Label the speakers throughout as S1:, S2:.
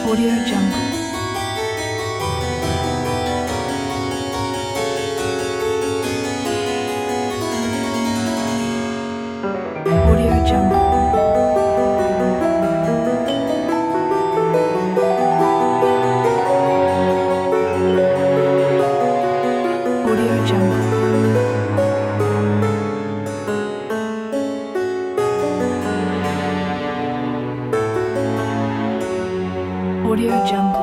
S1: Audio Jungle. Audio Jungle. Audio Jungle. Audio Jungle.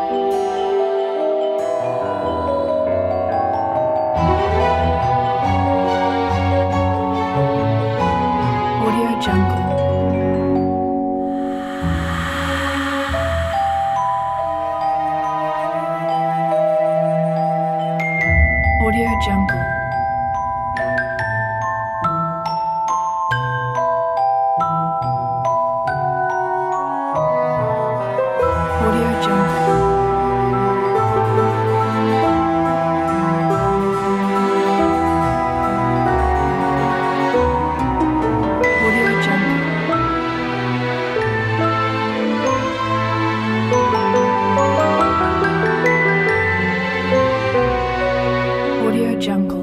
S1: Audio Jungle. Audio Jungle. Audio Jungle. Audio Jungle. Audio Jungle.